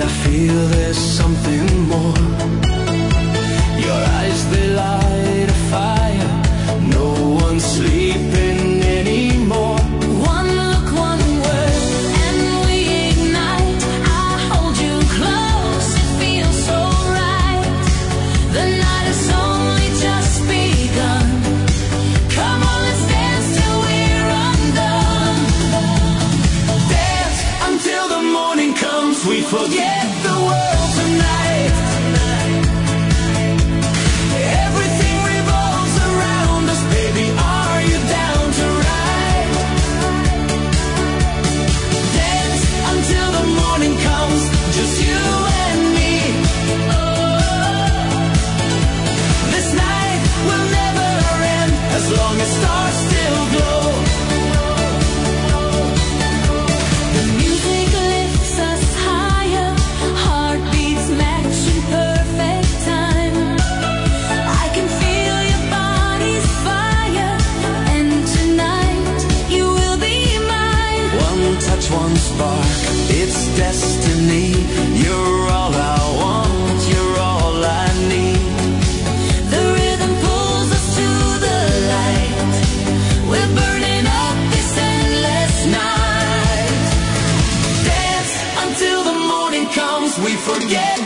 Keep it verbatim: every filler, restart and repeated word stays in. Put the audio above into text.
feel there's something more. Your eyes, they light a fire. No one's sleeping anymore. One look, one word, and we ignite. I hold you close, it feels so right. The night has only just begun. Come on, let's dance till we're undone. Dance until the morning comes. We forget the world tonight. Everything revolves around us, baby. Are you down to ride? Dance until the morning comes, just you and me. Oh, this night will never end as long as stars still glow. The music lifts us higher, heartbeats match in perfect time. I can feel your body's fire, and tonight you will be mine. One touch, one spark, it's destiny. You're all I want, you're all I need. The rhythm pulls us to the light. We're burning up this endless night. Dance until the morning comes. We forget